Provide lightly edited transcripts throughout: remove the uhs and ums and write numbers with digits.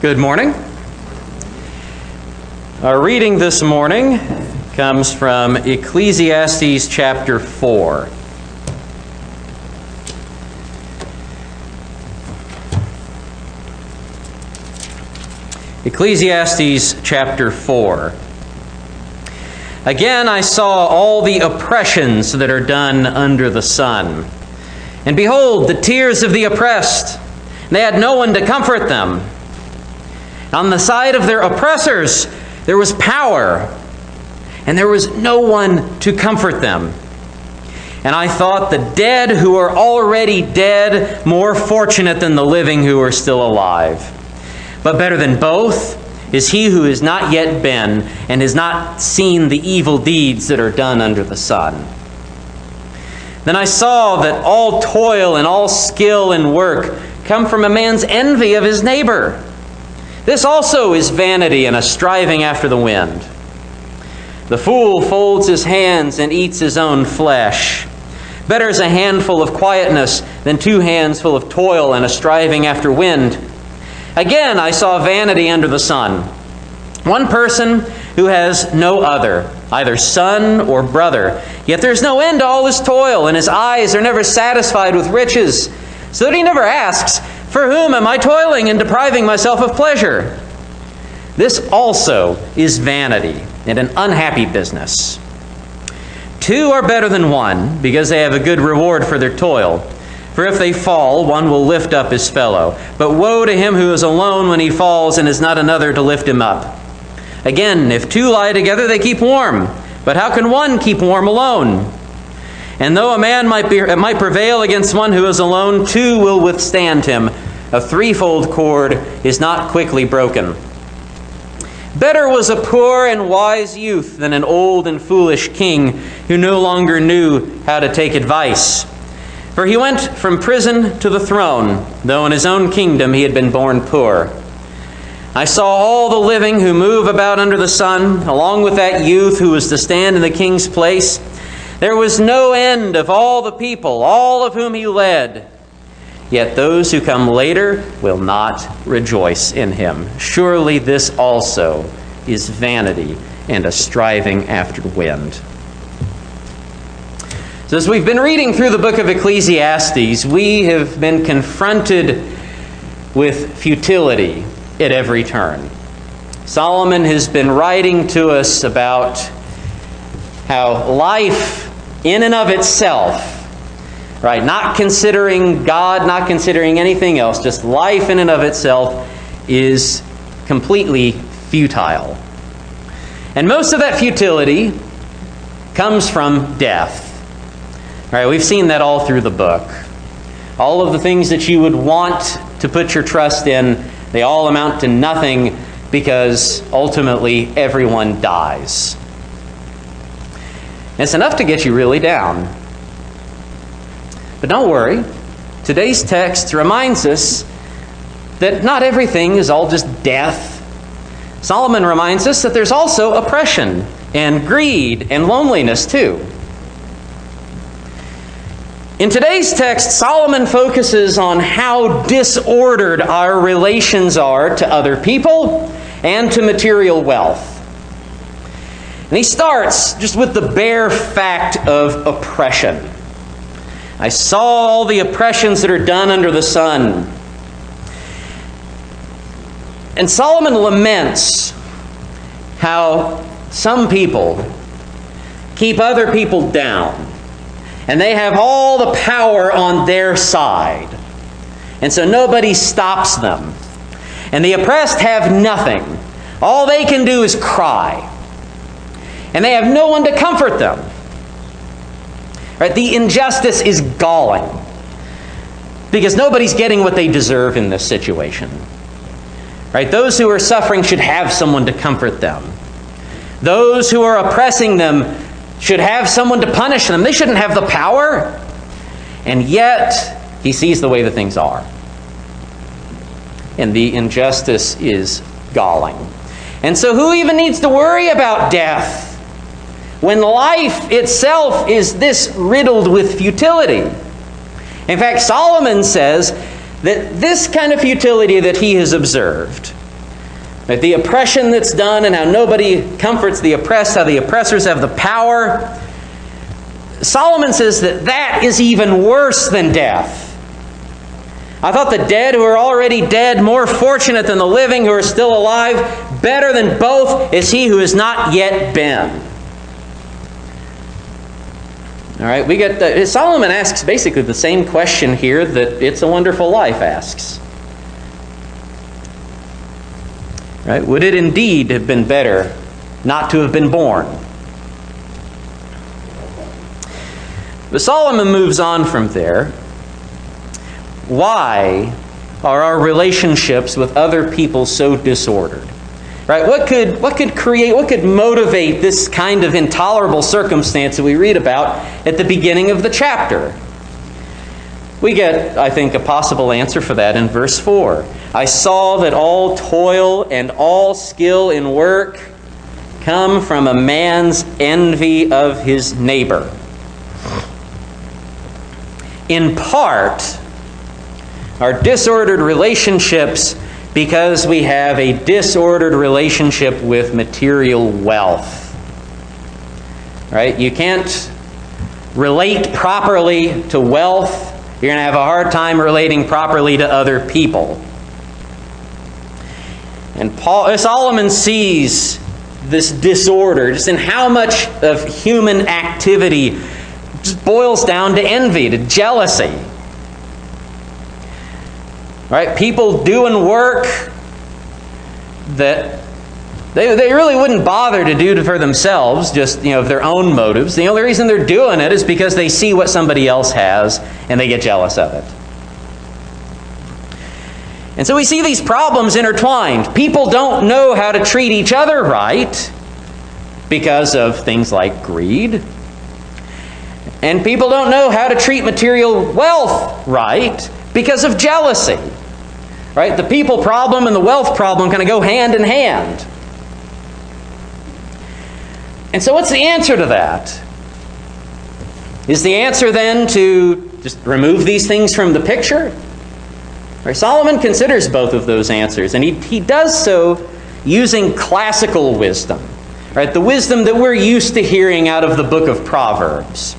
Good morning. Our reading this morning comes from Ecclesiastes chapter 4. Ecclesiastes chapter 4. Again, I saw all the oppressions that are done under the sun. And behold, the tears of the oppressed. They had no one to comfort them. On the side of their oppressors, there was power, and there was no one to comfort them. And I thought the dead who are already dead more fortunate than the living who are still alive. But better than both is he who has not yet been and has not seen the evil deeds that are done under the sun. Then I saw that all toil and all skill and work come from a man's envy of his neighbor. This also is vanity and a striving after the wind. The fool folds his hands and eats his own flesh. Better is a handful of quietness than 2 hands full of toil and a striving after wind. Again, I saw vanity under the sun. One person who has no other, either son or brother, yet there is no end to all his toil, and his eyes are never satisfied with riches, so that he never asks, "For whom am I toiling and depriving myself of pleasure?" This also is vanity and an unhappy business. 2 are better than 1, because they have a good reward for their toil. For if they fall, one will lift up his fellow. But woe to him who is alone when he falls and has not another to lift him up. Again, if 2 lie together, they keep warm. But how can one keep warm alone? And though a man might prevail against one who is alone, 2 will withstand him. A 3-fold cord is not quickly broken. Better was a poor and wise youth than an old and foolish king who no longer knew how to take advice. For he went from prison to the throne, though in his own kingdom he had been born poor. I saw all the living who move about under the sun, along with that youth who was to stand in the king's place. There was no end of all the people, all of whom he led. Yet those who come later will not rejoice in him. Surely this also is vanity and a striving after wind. So as we've been reading through the book of Ecclesiastes, we have been confronted with futility at every turn. Solomon has been writing to us about how life in and of itself, right, not considering God, not considering anything else, just life in and of itself is completely futile. And most of that futility comes from death. Right, we've seen that all through the book. All of the things that you would want to put your trust in, they all amount to nothing because ultimately everyone dies. And it's enough to get you really down. But don't worry, today's text reminds us that not everything is all just death. Solomon reminds us that there's also oppression and greed and loneliness too. In today's text, Solomon focuses on how disordered our relations are to other people and to material wealth. And he starts just with the bare fact of oppression. I saw all the oppressions that are done under the sun. And Solomon laments how some people keep other people down. And they have all the power on their side. And so nobody stops them. And the oppressed have nothing. All they can do is cry. And they have no one to comfort them. Right? The injustice is galling. Because nobody's getting what they deserve in this situation. Right? Those who are suffering should have someone to comfort them. Those who are oppressing them should have someone to punish them. They shouldn't have the power. And yet, he sees the way that things are. And the injustice is galling. And so who even needs to worry about death when life itself is this riddled with futility? In fact, Solomon says that this kind of futility that he has observed Right? The oppression that's done and how nobody comforts the oppressed, how the oppressors have the power. Solomon says that that is even worse than death. I thought the dead who are already dead more fortunate than the living who are still alive. Better than both is he who has not yet been. All right, we get Solomon asks basically the same question here that It's a Wonderful Life asks. Right? Would it indeed have been better not to have been born? But Solomon moves on from there. Why are our relationships with other people so disordered? Right? What could motivate this kind of intolerable circumstance that we read about at the beginning of the chapter? We get, I think, a possible answer for that in verse 4. I saw that all toil and all skill in work come from a man's envy of his neighbor. In part, our disordered relationships because we have a disordered relationship with material wealth. Right? You can't relate properly to wealth. You're going to have a hard time relating properly to other people. And Solomon sees this disorder just in how much of human activity just boils down to envy, to jealousy. Right? People doing work that they really wouldn't bother to do for themselves, just of their own motives. The only reason they're doing it is because they see what somebody else has and they get jealous of it. And so we see these problems intertwined. People don't know how to treat each other right because of things like greed. And people don't know how to treat material wealth right because of jealousy. Right? The people problem and the wealth problem kind of go hand in hand. And so what's the answer to that? Is the answer then to just remove these things from the picture? Right? Solomon considers both of those answers, and he does so using classical wisdom. Right? The wisdom that we're used to hearing out of the book of Proverbs.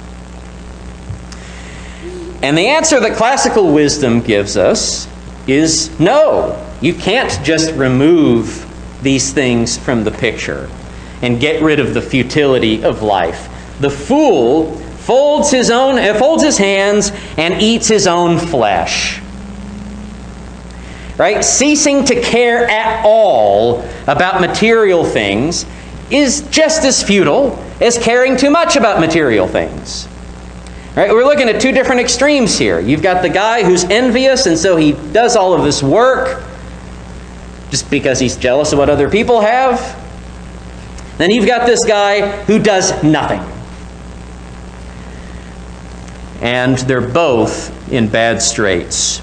And the answer that classical wisdom gives us is no. You can't just remove these things from the picture and get rid of the futility of life. The fool folds his hands and eats his own flesh. Right? Ceasing to care at all about material things is just as futile as caring too much about material things. Right? We're looking at two different extremes here. You've got the guy who's envious, and so he does all of this work just because he's jealous of what other people have. Then you've got this guy who does nothing. And they're both in bad straits.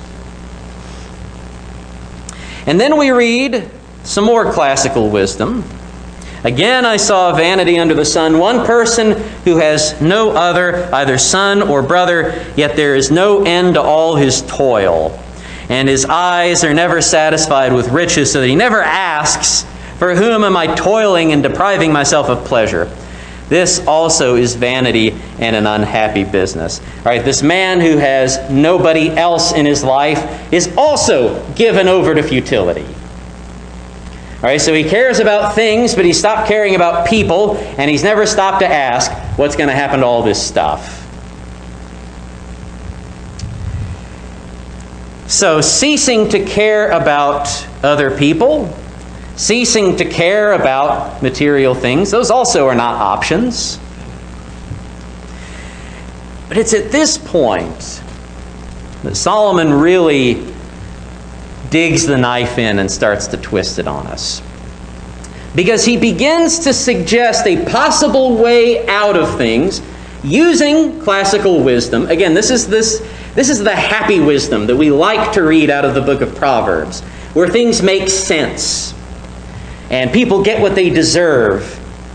And then we read some more classical wisdom. Again, I saw vanity under the sun, one person who has no other, either son or brother, yet there is no end to all his toil. And his eyes are never satisfied with riches, so that he never asks, for whom am I toiling and depriving myself of pleasure? This also is vanity and an unhappy business. All right, this man who has nobody else in his life is also given over to futility. All right, so he cares about things, but he stopped caring about people, and he's never stopped to ask what's going to happen to all this stuff. So ceasing to care about other people, ceasing to care about material things, those also are not options. But it's at this point that Solomon really digs the knife in and starts to twist it on us. Because he begins to suggest a possible way out of things using classical wisdom. Again, this is the happy wisdom that we like to read out of the book of Proverbs, where things make sense and people get what they deserve.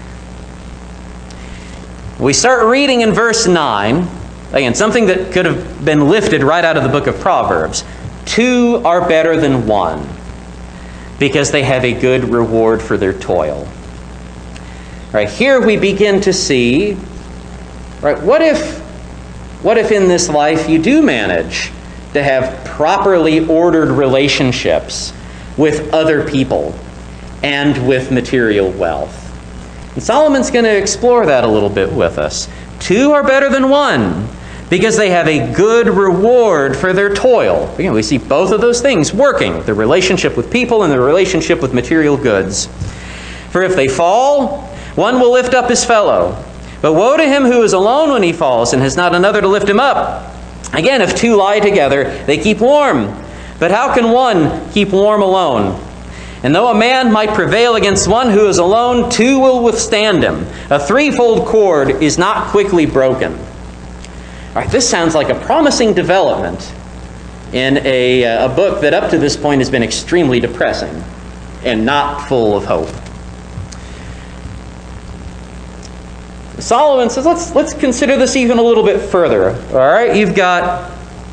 We start reading in verse 9, again, something that could have been lifted right out of the book of Proverbs. Two are better than one. because they have a good reward for their toil. Right, here we begin to see, right, what if in this life you do manage to have properly ordered relationships with other people and with material wealth? And Solomon's going to explore that a little bit with us. Two are better than one because they have a good reward for their toil. Again, we see both of those things working, the relationship with people and the relationship with material goods. For if they fall, one will lift up his fellow. But woe to him who is alone when he falls and has not another to lift him up. Again, if two lie together, they keep warm. But how can one keep warm alone? And though a man might prevail against one who is alone, two will withstand him. A threefold cord is not quickly broken. All right, this sounds like a promising development in a book that up to this point has been extremely depressing and not full of hope. Solomon says, let's consider this even a little bit further. All right, you've got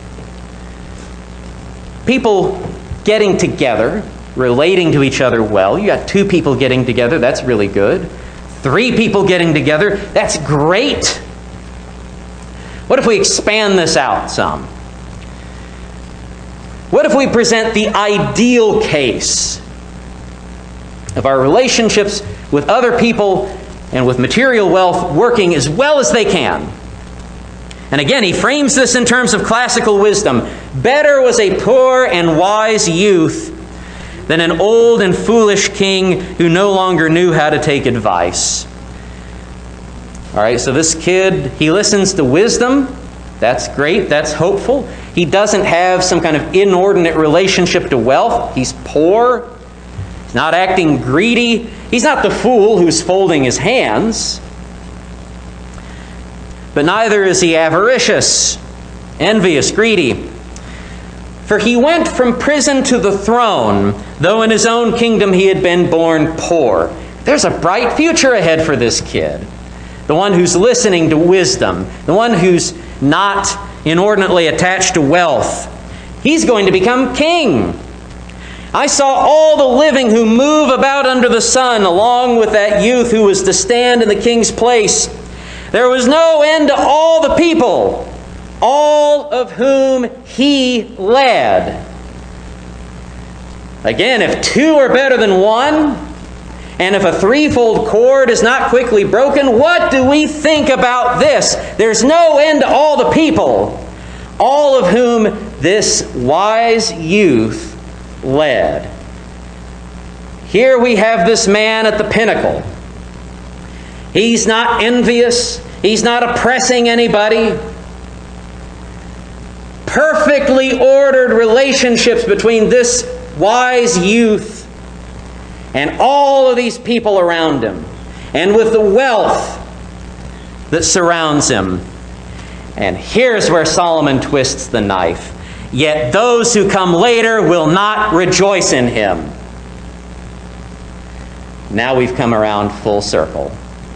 people getting together, relating to each other well. You got two people getting together, that's really good. Three people getting together, that's great. What if we expand this out some? What if we present the ideal case of our relationships with other people and with material wealth working as well as they can? And again, he frames this in terms of classical wisdom. Better was a poor and wise youth than an old and foolish king who no longer knew how to take advice. All right, so this kid, he listens to wisdom. That's great. That's hopeful. He doesn't have some kind of inordinate relationship to wealth. He's poor. He's not acting greedy. He's not the fool who's folding his hands. But neither is he avaricious, envious, greedy. For he went from prison to the throne, though in his own kingdom he had been born poor. There's a bright future ahead for this kid. The one who's listening to wisdom, the one who's not inordinately attached to wealth. He's going to become king. I saw all the living who move about under the sun, along with that youth who was to stand in the king's place. There was no end to all the people, all of whom he led. Again, if two are better than one, and if a threefold cord is not quickly broken, what do we think about this? There's no end to all the people, all of whom this wise youth led. Here we have this man at the pinnacle. He's not envious. He's not oppressing anybody. Perfectly ordered relationships between this wise youth and all of these people around him, and with the wealth that surrounds him. And here's where Solomon twists the knife. Yet those who come later will not rejoice in him. Now we've come around full circle.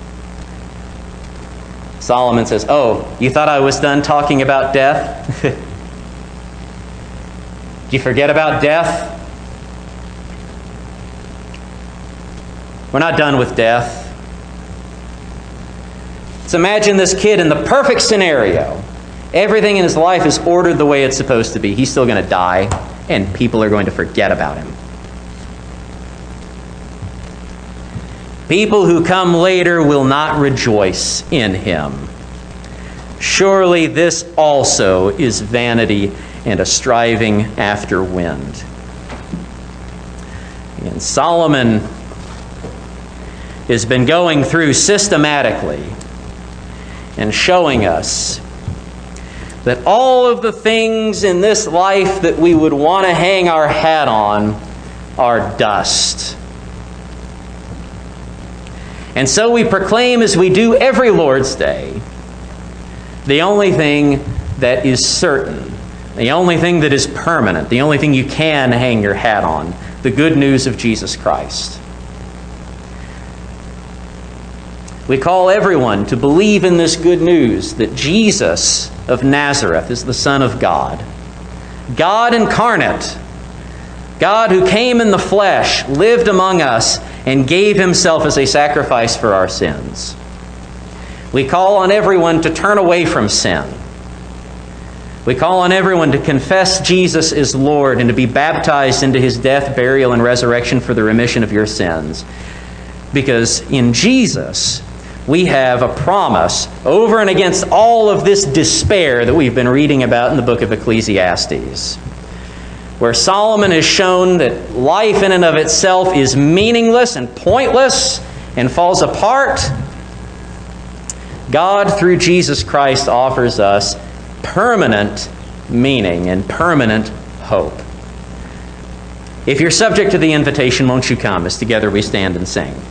Solomon says, oh, you thought I was done talking about death? Did you forget about death? We're not done with death. Let's imagine this kid in the perfect scenario. Everything in his life is ordered the way it's supposed to be. He's still going to die, and people are going to forget about him. People who come later will not rejoice in him. Surely this also is vanity and a striving after wind. And Solomon has been going through systematically and showing us that all of the things in this life that we would want to hang our hat on are dust. And so we proclaim, as we do every Lord's Day, the only thing that is certain, the only thing that is permanent, the only thing you can hang your hat on, the good news of Jesus Christ. We call everyone to believe in this good news that Jesus of Nazareth is the Son of God, God incarnate, God who came in the flesh, lived among us, and gave himself as a sacrifice for our sins. We call on everyone to turn away from sin. We call on everyone to confess Jesus is Lord and to be baptized into his death, burial, and resurrection for the remission of your sins. Because in Jesus, we have a promise over and against all of this despair that we've been reading about in the book of Ecclesiastes, where Solomon has shown that life in and of itself is meaningless and pointless and falls apart. God, through Jesus Christ, offers us permanent meaning and permanent hope. If you're subject to the invitation, won't you come as together we stand and sing?